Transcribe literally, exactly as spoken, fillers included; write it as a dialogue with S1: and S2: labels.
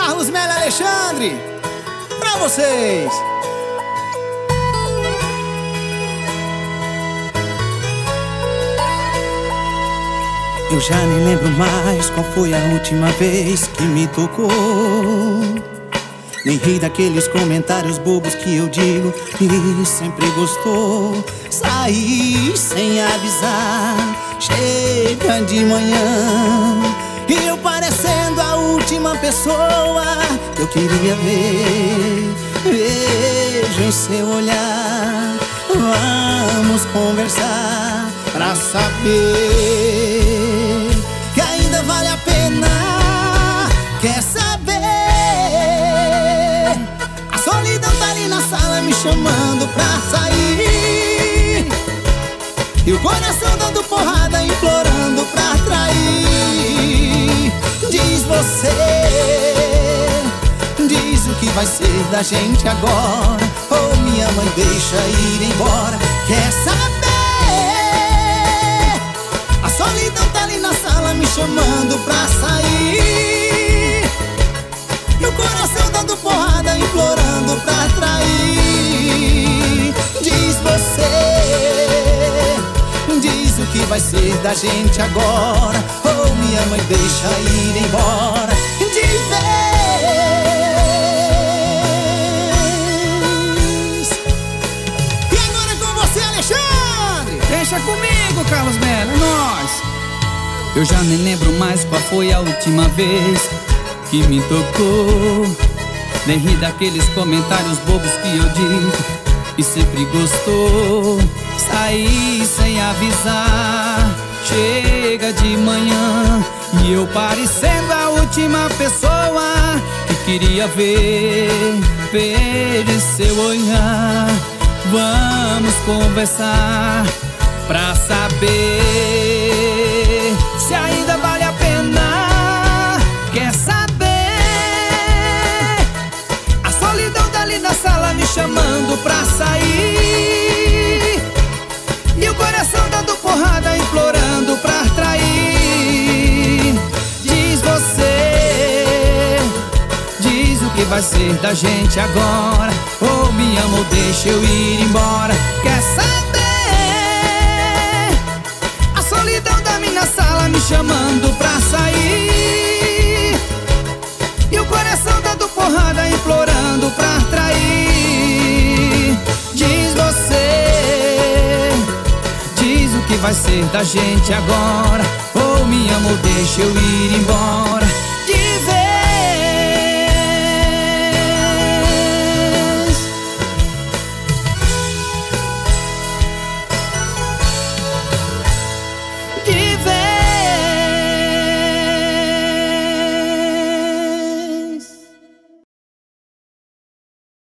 S1: Carlos Melo e Alexandre, pra vocês.
S2: Eu já nem lembro mais qual foi a última vez que me tocou. Nem ri daqueles comentários bobos que eu digo e sempre gostou. Saí sem avisar, chega de manhã, e eu parecendo a última pessoa que eu queria ver. Vejo em seu olhar, vamos conversar pra saber que ainda vale a pena. Quer saber? A solidão tá ali na sala me chamando pra sair, e o coração dando porrada, implorando pra trair. Diz você, diz o que vai ser da gente agora, ou minha mãe deixa ir embora. Quer saber? A solidão tá ali na sala me chamando pra sair, e o coração dando porrada, implorando pra trair. Diz você, diz o que vai ser da gente agora, ou minha mãe deixa ir embora de vez.
S1: E agora com você, Alexandre.
S3: Deixa comigo, Carlos Melo, é nóis. Eu já nem lembro mais qual foi a última vez que me tocou. Nem ri daqueles comentários bobos que eu digo e sempre gostou. Saí sem avisar, chega de manhã, e eu parecendo a última pessoa que queria ver. Veja seu olhar, vamos conversar pra saber se ainda vale a pena. Quer saber? A solidão dali na sala me chamando pra sair, e o coração dando porrada, implorando pra trair. Diz você, diz o que vai ser da gente agora, ou me ama ou deixa eu ir embora. Quer saber? A solidão da minha sala me chamando pra sair, e o coração dando porrada, implorando pra trair. Diz você, diz o que vai ser da gente agora, ou me ama ou deixa eu ir embora.